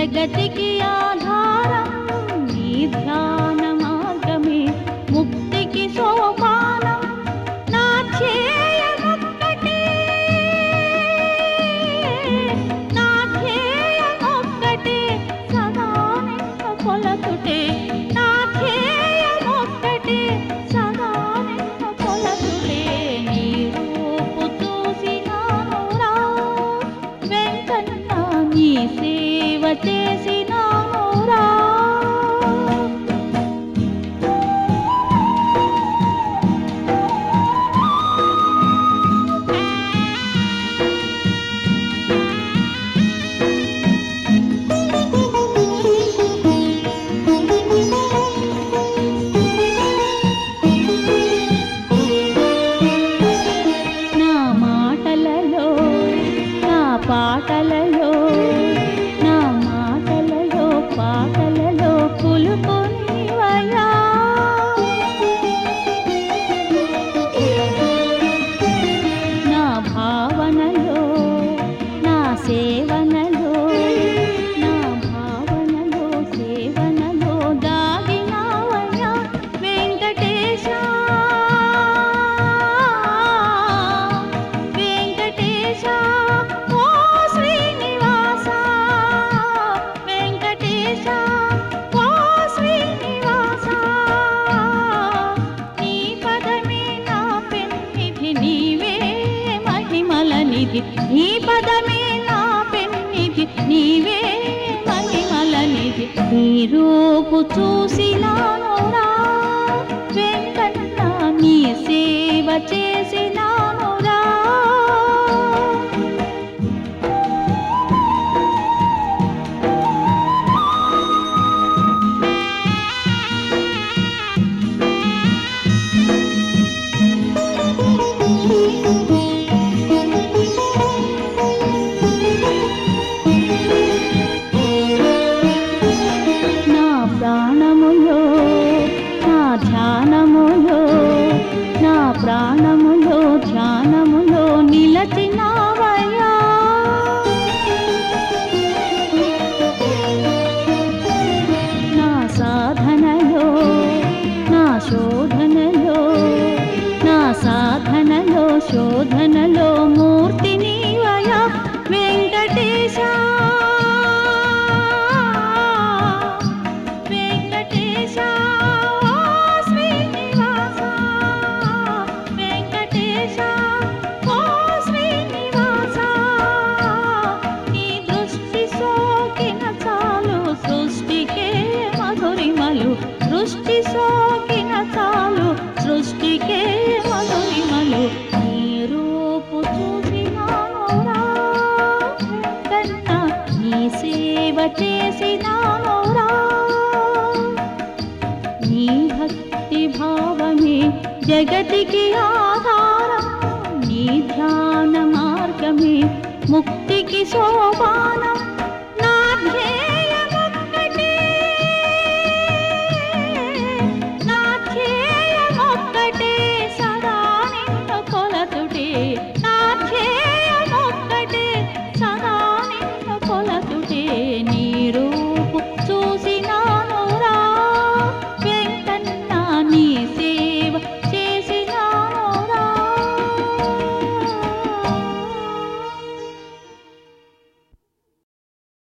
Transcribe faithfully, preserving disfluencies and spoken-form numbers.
జగతికి ఆధారం నీ ధ్యాన మార్గమే ముక్తికి సోపానం నా ధ్యేయమొక్కటే నా ధ్యేయమొక్కటే సదా నిన్ను కొలతుటే నా ధ్యేయమొక్కటే సదా నిన్ను కొలతుటే నీ రూపు చూసినానురా వెంకన్న నీ సేవ చేసినానురా నా మాటలలో నా పాటలలో నా మాటలలో పాటలలో కులుకు నీవయ్యా నా భావనలో నా సేవనలో నా భావనలో సేవనలో దాగినావయ్యా వెంకటేశ వెంకటేశ ఓ శ్రీనివాస వెంకటేశ ఓ శ్రీనివాస నీ పదమే నా పెన్నిధి నీవే మహిమల నిధి నీ పదమే నా పెన్నిధి నీవే మహిమల నిధి నీ రూపు చూసినానురా వెంకన్న నీ సేవ చేసినానురా నా ప్రాణములో నా ధ్యానములో నా ప్రాణములో ధ్యానములో నిలచినావయ్యా నా సాధనలో నా శోధనలో నా సాధనలో శోధనలో మూర్తి నీవయ్యా వెంకటేశ వెంకటేశ ఓ శ్రీనివాస వెంకటేశ ఓ శ్రీనివాస నీ దృష్టి సోకిన చాలు సృష్టికే మధురిమలు దృష్టి సోకిన చాలు సృష్టికే మధురిమలు నీ రూపు చూసినానురా వెంకన్న నీ సేవ చేసినానురా నీ భక్తి భావమే జగతికి ఆధారం నీ ధ్యాన మార్గమే ముక్తికి సోపానం